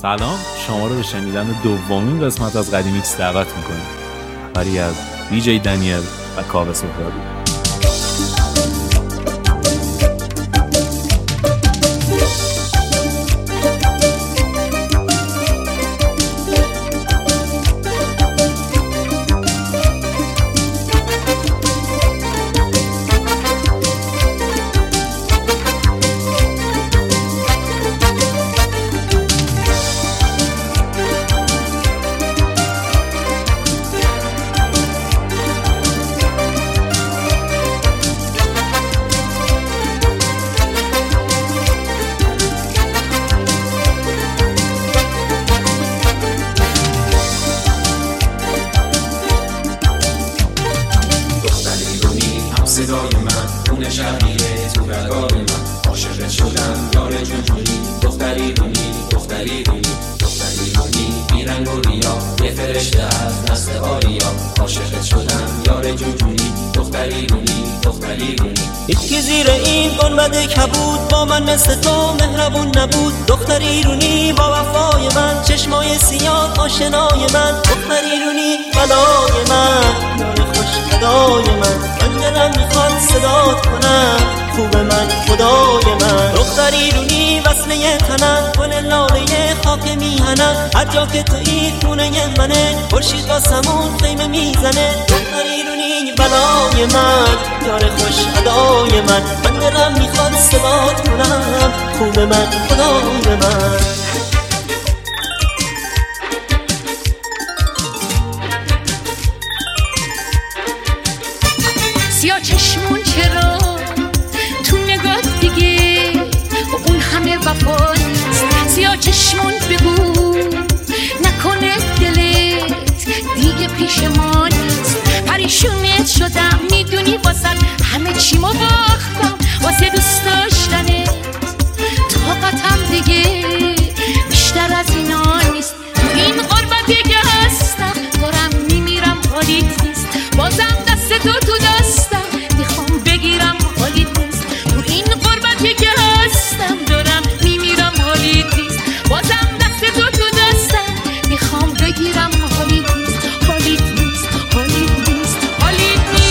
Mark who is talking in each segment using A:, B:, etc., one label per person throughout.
A: سلام، شما رو به شنیدن دومین قسمت از قدیمیکس دعوت میکنیم. خبری از دی‌جی دنیل و کاوه سهرابی.
B: هیچکی زیر این گنبد کبود با من مثل تو مهربون نبود. دختر ایرونی با وفای من، چشمای سیاه آشنای من. دختر ایرونی بلای من، یار خوش ادای من دلم میخواد صدات کنم، خوب من خدای من. دختر ایرونی وصله تنم، گل لاله خاک میهنم. هر جا که تویی خونه منه، خورشید با سمون خیمه میزنه. دختر ایرونی بلای من، یار خوش ادای من دلم میخواد صدات کنم، خوب من خدای من.
C: سیاه چشمون چرا تو نگاه دیگه اون همه وفا نیست. سیاه چشمون بگو نکنه دلت دیگه پیش ما نیست. پریشونت شدم میدونی واسه همه چیمو باختم، واسه دوست داشتنت طاقتم دیگه بیشتر از اینا نیست. تو این غربتی که هستم دارم میمیرم حالیت نیست. بازم دست تو دستم میخوام بگیرم حالیت نیست. تو این غربتی که هستم دارم میمیرم حالیت نیست. بازم دست تو دستم میخوام بگیرم حالیت نیست. حالیت نیست، حالیت نیست، حالیت نیست.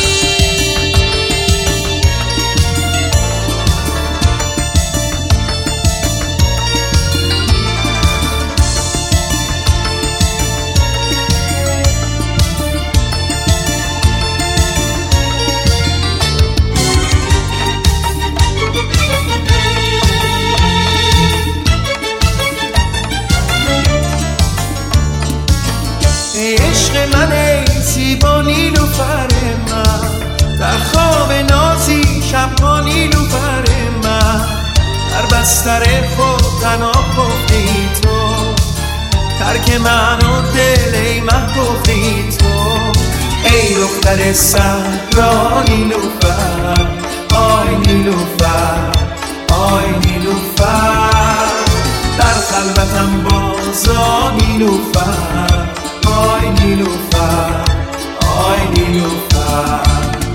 D: عشق من ای زیبا نیلوفر من، در خواب نازی شبها نیلوفر من. در بستر خود تنها گفتی تو، ترک من و دل ای محبوبی تو. ای دختر صحرا نیلوفر، آی نیلوفر، آی نیلوفر. در خلوتم بازا نیلوفر، آی نیلوفر، آی نیلوفر.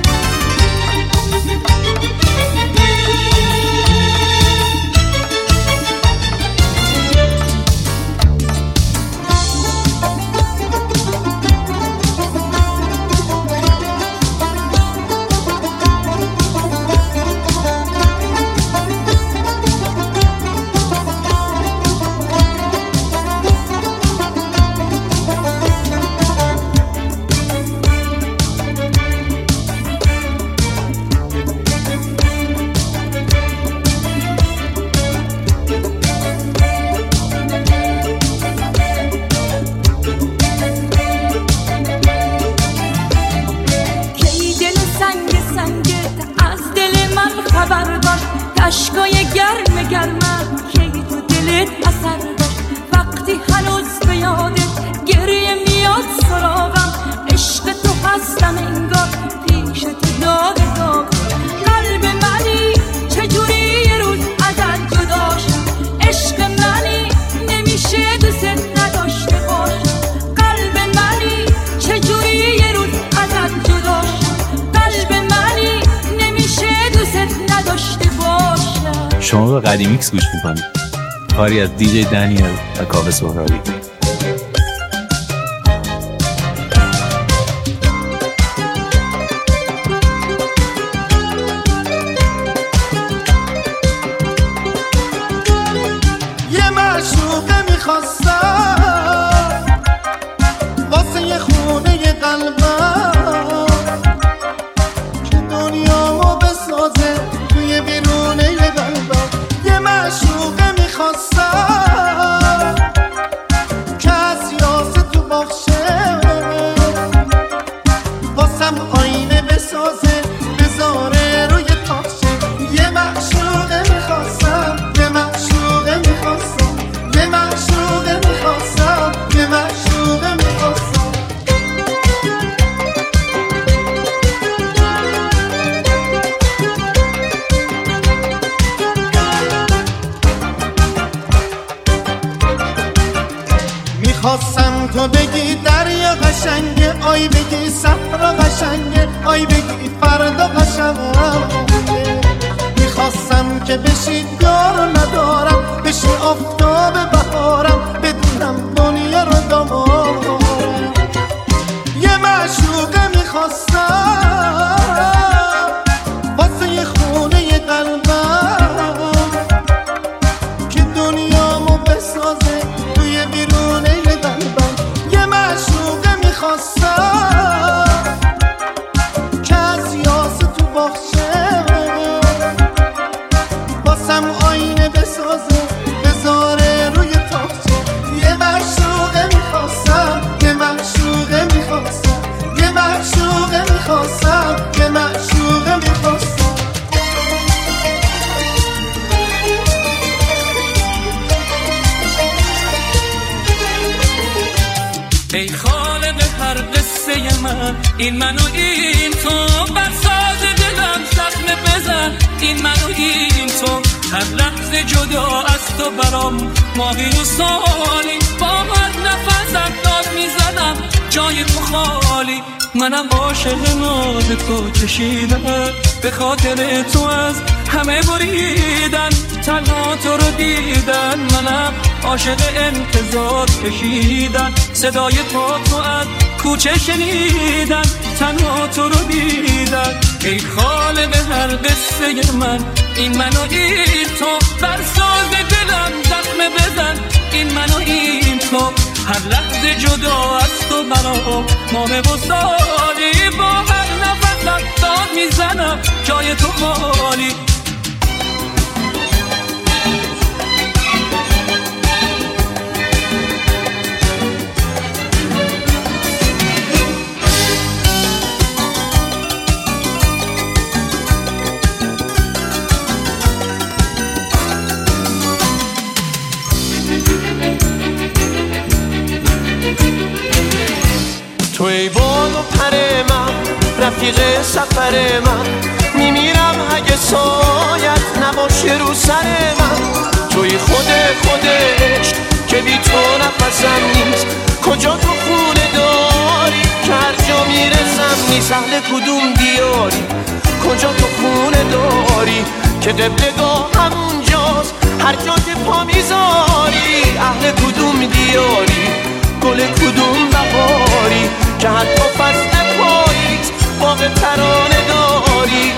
E: اشکای گرم گرمم که تو دلت اثر داشت. وقتی هنوز به یادت گریه میاد سراغم، عشق تو هستم انگار پیش تو داغ داغ. قلب منی چجوری یه روز ازت جدا شد. عشق منی نمیشه دوست نداشته باشم. قلب منی چجوری یه روز ازت جدا شد. قلب منی نمیشه دوست نداشته باشم.
A: شما به قدیمیکس گوش میکنید. کاری از دیجی دنیل و کاوه سهرابی.
D: یه معشوقه میخواستم واسه یه خونه یه قلبم که دنیامو بسازه توی بیرونه یه قلبم. یه معشوقه میخواستم که از یاسه تو باخشه واسم آینه بسازه بذاره روی تاخشه. یه معشوقه میخواستم، یه معشوقه میخواستم، یه معشوقه میخواستم، یه معشوقه میخواستم. میخواستم تو بگی دریا قشنگه، آی بگی صحرا قشنگه، آی بگی فردا قشنگه. میخواستم که بشی یارو ندارم، بشی آفتاب بهارم، بدونم دنیا رو دامارم. یه معشوقه میخواستم واسه یه خونه یه قلبم که دنیامو بسازه توی بیرونه یه قلبم. یه معشوقه میخواستم که از یاسه تو باخشه واسم آینه بسازه بذاره روی تاخچه. یه معشوقه میخواستم، یه معشوقه میخواستم، یه معشوقه میخواستم، یه معشوقه میخواستم.
F: ای خالق هر قصه من، این من و این تو، بر ساز دلم زخم بزن. این من و این تو، هر لحظه جدا از تو برام ماهی و سالی. با هر نفسم داد میزنم جای تو خالی. منم عاشق ناز تو کشیدم، به خاطر تو از همه بریدن، تنها تو رو دیدن. منم عاشق انتظار کشیدن، صدای تو از کوچه شنیدن، تنها تو رو دیدن. ای خالق هر قصه من، این من و این تو، بر ساز دلم زخم بزن. این من و این تو، هر لحظه جدا از تو برام ماه و سالی. با هر نفسم داد میزنم جای تو خالی.
D: تو ای باد و پر من، رفیق سفر من، میمیرم اگه سایت نباشه رو سر من. توی خودش که بی تو نفسم نیست، کجا تو خونه داری که هر جا میرسم نیست. اهل کدوم دیاری، کجا تو خونه داری که قبلگاه همونجاست هر جا که پا میذاری. اهل کدوم دیاری، گل کدوم بهاری که حتی فصل پاییز باغ ترانه داری.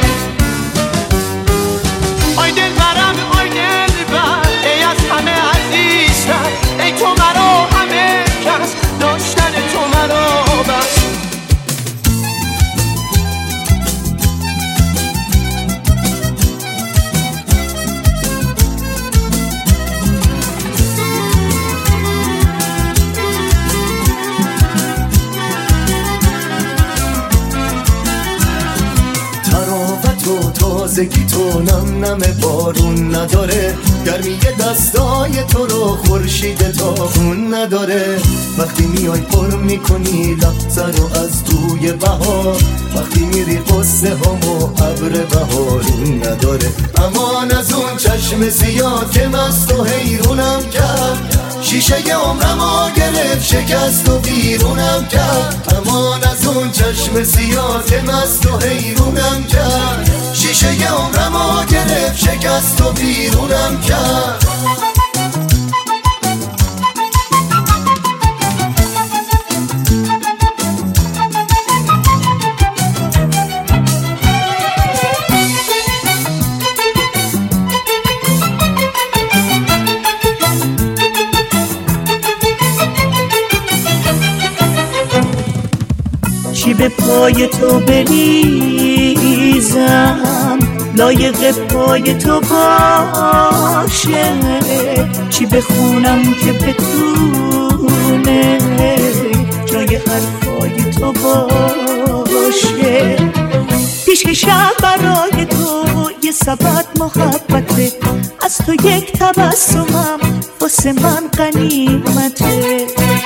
D: آی دل برم، آی دل بر، ای از همه عزیزتر، ای تو مرا همه کس، داشتن تو مرا بس.
G: تازگی تو نم نم بارون نداره، گرمی دستای تو رو خورشید تا خون نداره. وقتی میای پر میکنی لحظه رو از توی بهار، وقتی میری قصه هامو ابر بهارون نداره. امان از اون چشم سیاه که مست و حیرونم کرد، شیشه عمرمو گرفت شکست و بیرونم کرد. امان از اون چشم سیاه که مست و حیرونم کرد، شیشه عمرمو گرفت شکست و بیرونم کرد.
H: به پای تو بریزم لایق پای تو باشه، چی بخونم که بتونه جای حرفای تو باشه. پیشکشم برای تو یه سبد محبته، از تو یک تبسمم واسه من غنیمته.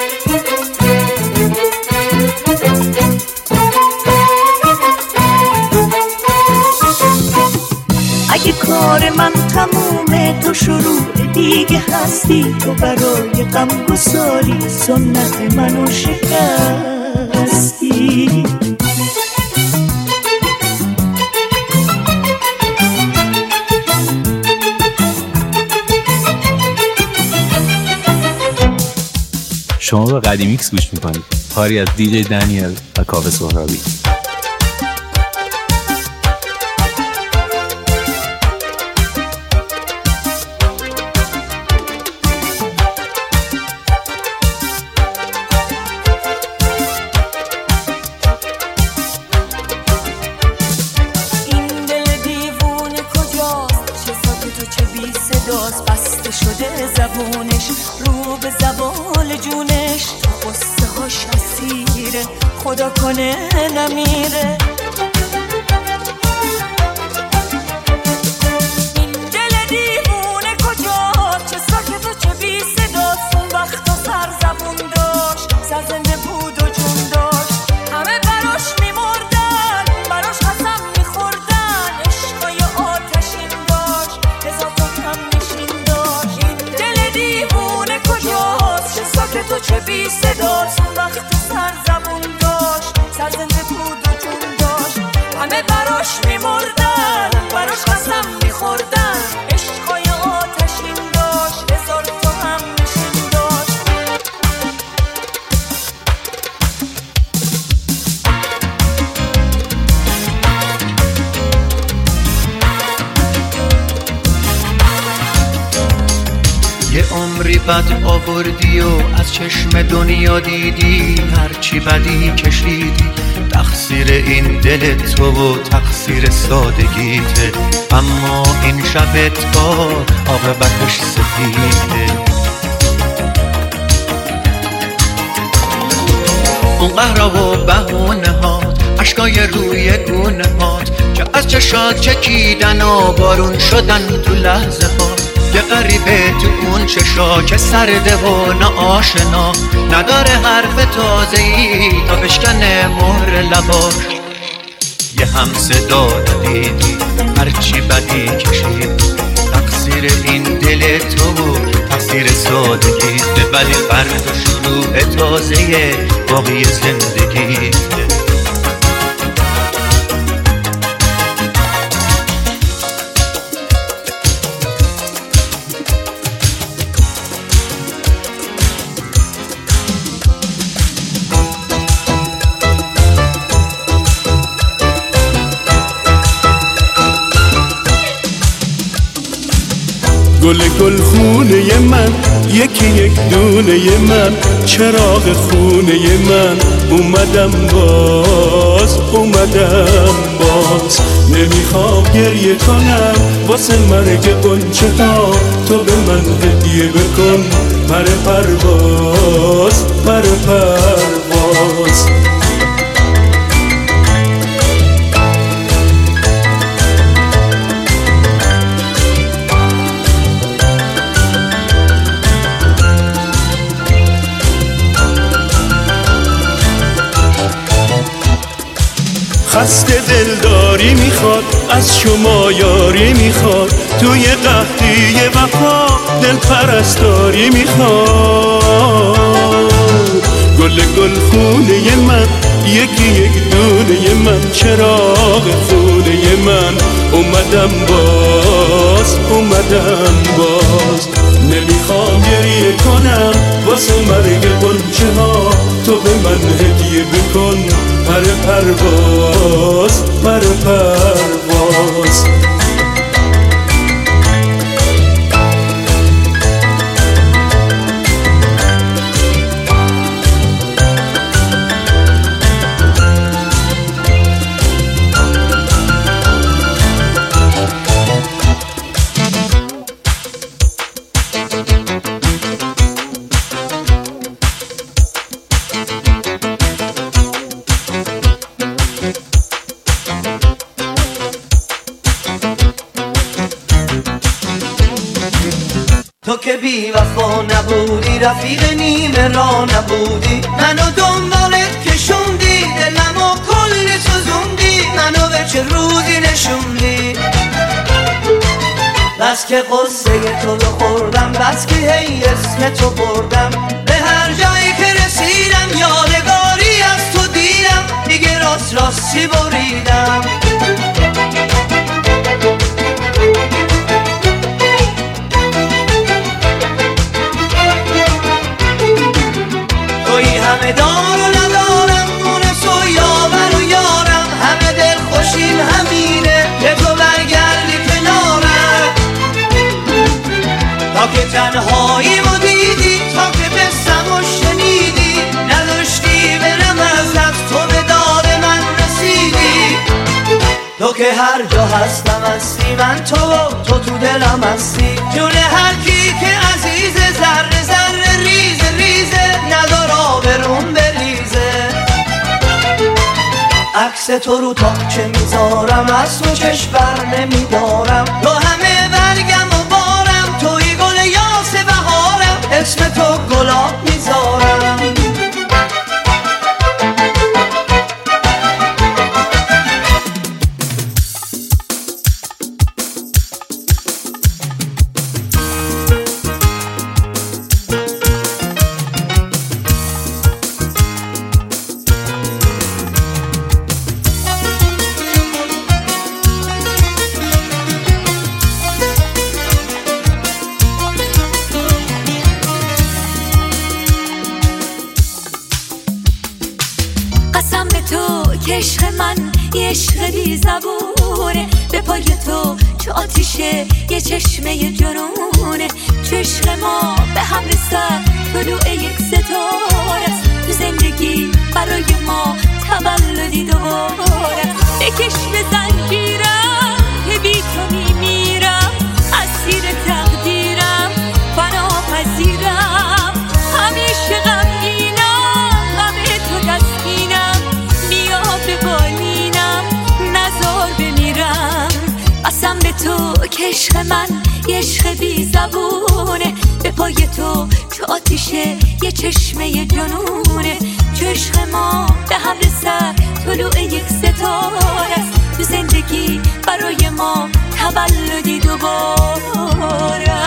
H: اگه کار من تمومه تو شروع دیگه هستی، تو برای غم گساری سنت منو شکستی.
A: شما به قدیمیکس گوش میکنید، کاری از دیجی دنیل و کاوه سهرابی.
E: خدا کنه نمیره. این دل دیوونه کجاست، چه ساکت و چه بی صداست. اون وقتا سر زبون داشت، سر زنده بود و جون داشت. همه براش میمردن، براش قسم میخوردن. عشقای آتشین داشت، هزار تا کم نشین داشت. این دل دیوونه کجاست، چه ساکت و چه بی صداست. اون وقتا سر زبون سرزنده بود و جون داشت. همه براش میمردن، براش قسم میخوردن. عشقای آتشین داشت، هزار تا هم نشین داشت.
D: یه عمری بد آوردی و از چشم دنیا دیدی، هرچی بدی کشیدی تقصیر این دل تو و تقصیر سادگیته. اما این شب تار عاقبتش سفیده. اون قهرها و بهونه هات، اشکای روی گونه هات که از چشات چکیدن و بارون شدن تو لحظه هات. یه غریبه تو اون چشا که سرده و ناآشنا، نداره حرف تازه‌ای تا بشکنه مهر لباش. یه هم صدا ندیدی هرچی بدی کشید، تقصیر این دل تو و تقصیر سادگیت. ولی فردا شروع تازه باقی زندگیت.
I: گل گل خونه من، یکی یک دونه من، چراغ خونه من. اومدم باز نمیخوام گریه کنم واسه مرگ غنچه ها. تو به من هدیه بکن پر پرواز. خسته دلداری میخواد، از شما یاری میخواد. توی قحطی وفا دل پرستاری میخواد. گل گل خونه من، یکی یک دونه من، چراغ خونه من. اومدم باز نمیخوام گریه کنم واسه مرگ غنچه ها. تو به من هدیه بکن پر پرواز.
J: تو که بی وفا نبودی، رفیق نیمه را نبودی، منو دنبالت کشوندی، دلمو کلی سوزوندی، منو به چه روزی نشوندی. بس که قصه تو بخوردم، بس که هی اسم تو بردم، به هر جایی که رسیدم یادگاری از تو دیدم، دیگه راستی بریدم. توی همه دار و ندارم، مونس و یاور و یارم، همه دل خوشیم همینه که تو برگردی کنارم. تا که تنهاییمو دیدی، تا که بستم و شنیدی، نداشتی برم از دست، تو به داد من رسیدی. تو که هر جا هستم هستی، من تو دلم هستی، جون هر کی که عزیزه، ذره ذره ریزه ریزه، ندار آبرون بریزه. عکس تو رو تاقچه میذارم، از تو چشم بر نمیدارم، تو همه برگم و بارم، توی گل یاس بهارم، اسم تو گلاب میذارم.
C: عشق من یه عشق بی زبونه، به پای تو چه آتیشه یه چشمه جنونه. چه عشق ما به هم رسد طلوع یک ستاره است، تو زندگی برای ما تولدی دوباره. بکش به زنجیرم که بی تو میمیرم، اسیر تقدیرم فنا پذیرم، همیشه غمگینم، غم تو تسکینم، بیا به بالینم نزار بمیرم. قسم به تو که عشق من یه عشق بی زبونه، به پای تو چه آتیشه یه چشمه جنونه. چه عشق ما به هم رسد طلوع یک ستاره است، تو زندگی برای ما تولدی دوباره.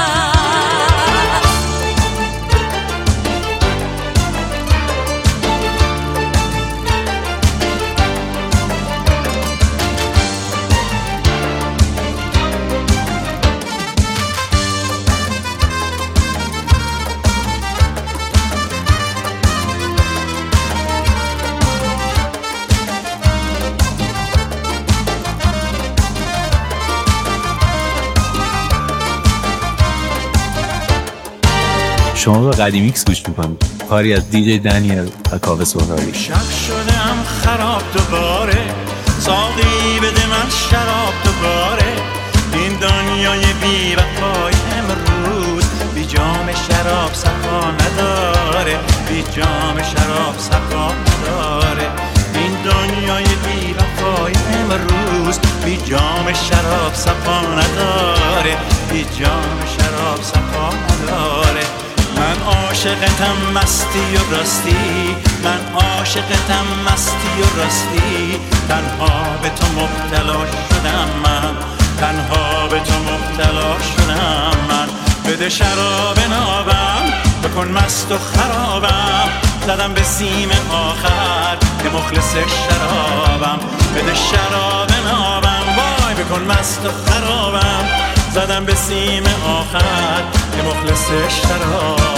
A: شما به قدیمیکس گوش میکنید، کاری از دیجی دنیل و کاوه سهرابی.
I: شب شدم خراب دوباره، ساقی بده من شراب دوباره. این دنیای بی وفای امروز بی جام شراب صفا نداره، بی جام شراب صفا نداره. این دنیای بی وفای امروز بی جام شراب صفا نداره، بی جام شراب صفا نداره. من عاشقتم مستی و راستی، من عاشقتم مستی و راستی. تنها به تو مبتلا شدم من، تنها به تو مبتلا شدم من. بده شراب نابم، بکن مست و خرابم. زدم به سیم آخر که مخلص شرابم. بده شراب نابم، وای بکن مست و خرابم. زدم به سیم آخر که مخلص شرابم.